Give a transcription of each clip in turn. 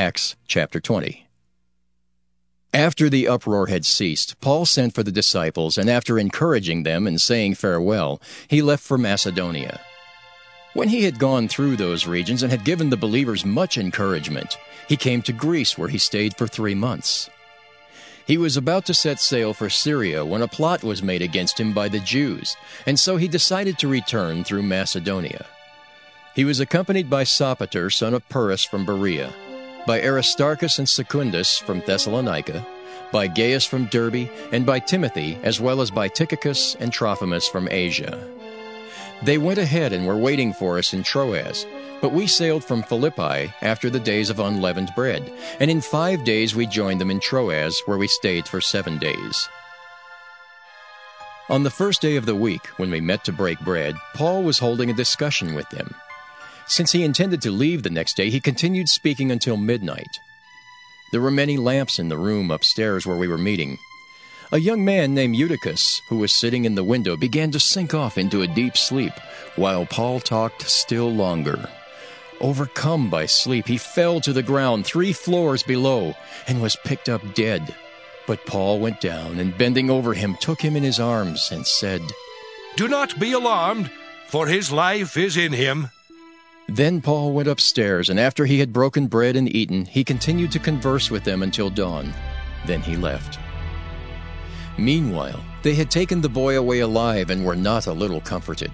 Acts chapter 20. After the uproar had ceased, Paul sent for the disciples, and after encouraging them and saying farewell, he left for Macedonia. When he had gone through those regions and had given the believers much encouragement, he came to Greece, where he stayed for 3 months. He was about to set sail for Syria when a plot was made against him by the Jews, and so he decided to return through Macedonia. He was accompanied by Sopater, son of Pyrrhus from Berea, by Aristarchus and Secundus from Thessalonica, by Gaius from Derbe, and by Timothy, as well as by Tychicus and Trophimus from Asia. They went ahead and were waiting for us in Troas, but we sailed from Philippi after the days of unleavened bread, and in 5 days we joined them in Troas, where we stayed for 7 days. On the first day of the week, when we met to break bread, Paul was holding a discussion with them. Since he intended to leave the next day, he continued speaking until midnight. There were many lamps in the room upstairs where we were meeting. A young man named Eutychus, who was sitting in the window, began to sink off into a deep sleep, while Paul talked still longer. Overcome by sleep, he fell to the ground 3 floors below and was picked up dead. But Paul went down and, bending over him, took him in his arms and said, "Do not be alarmed, for his life is in him." Then Paul went upstairs, and after he had broken bread and eaten, he continued to converse with them until dawn. Then he left. Meanwhile, they had taken the boy away alive and were not a little comforted.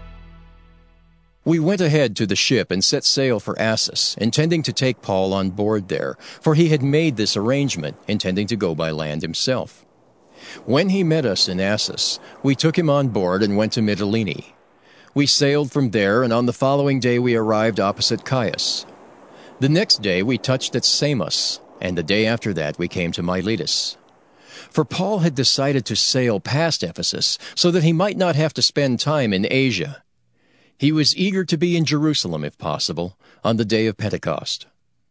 We went ahead to the ship and set sail for Assos, intending to take Paul on board there, for he had made this arrangement, intending to go by land himself. When he met us in Assos, we took him on board and went to Mytilene. We sailed from there, and on the following day we arrived opposite Chios. The next day we touched at Samos, and the day after that we came to Miletus. For Paul had decided to sail past Ephesus so that he might not have to spend time in Asia. He was eager to be in Jerusalem, if possible, on the day of Pentecost.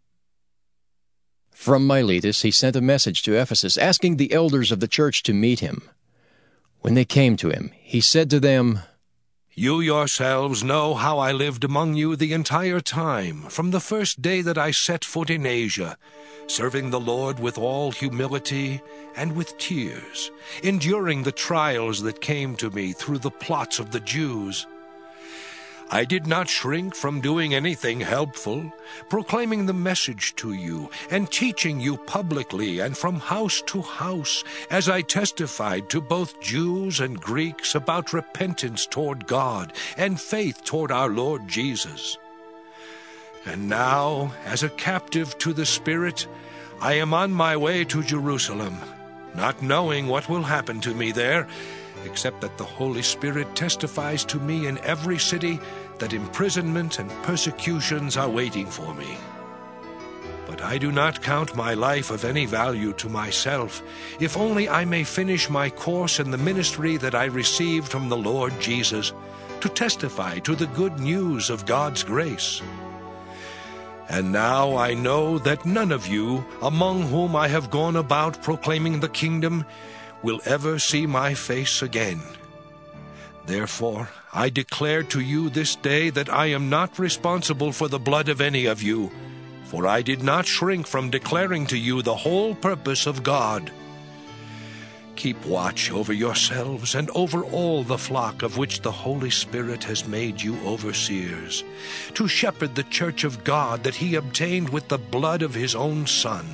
From Miletus he sent a message to Ephesus, asking the elders of the church to meet him. When they came to him, he said to them, "You yourselves know how I lived among you the entire time, from the first day that I set foot in Asia, serving the Lord with all humility and with tears, enduring the trials that came to me through the plots of the Jews. I did not shrink from doing anything helpful, proclaiming the message to you and teaching you publicly and from house to house, as I testified to both Jews and Greeks about repentance toward God and faith toward our Lord Jesus. And now, as a captive to the Spirit, I am on my way to Jerusalem, not knowing what will happen to me there, except that the Holy Spirit testifies to me in every city that imprisonment and persecutions are waiting for me. But I do not count my life of any value to myself, if only I may finish my course in the ministry that I received from the Lord Jesus, to testify to the good news of God's grace. And now I know that none of you, among whom I have gone about proclaiming the kingdom, will ever see my face again. Therefore, I declare to you this day that I am not responsible for the blood of any of you, for I did not shrink from declaring to you the whole purpose of God. Keep watch over yourselves and over all the flock of which the Holy Spirit has made you overseers, to shepherd the church of God that he obtained with the blood of his own Son.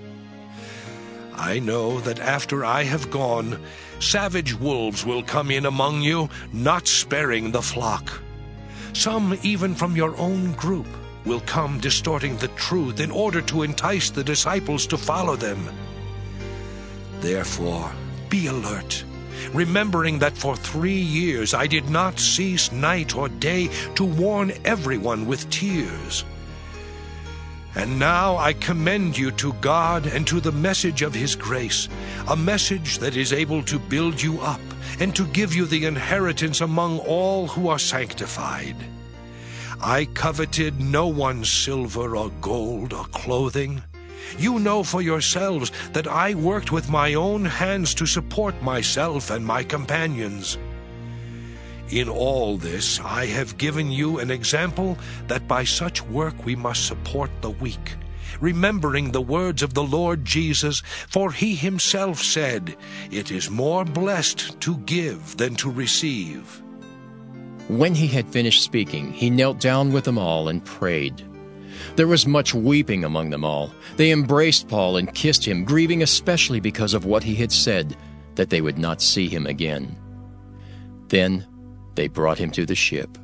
I know that after I have gone, savage wolves will come in among you, not sparing the flock. Some, even from your own group, will come distorting the truth in order to entice the disciples to follow them. Therefore, be alert, remembering that for 3 years I did not cease night or day to warn everyone with tears. And now I commend you to God and to the message of his grace, a message that is able to build you up and to give you the inheritance among all who are sanctified. I coveted no one's silver or gold or clothing. You know for yourselves that I worked with my own hands to support myself and my companions. In all this I have given you an example that by such work we must support the weak, remembering the words of the Lord Jesus, for he himself said, "It is more blessed to give than to receive." When he had finished speaking, he knelt down with them all and prayed. There was much weeping among them all. They embraced Paul and kissed him, grieving especially because of what he had said, that they would not see him again. Then they brought him to the ship.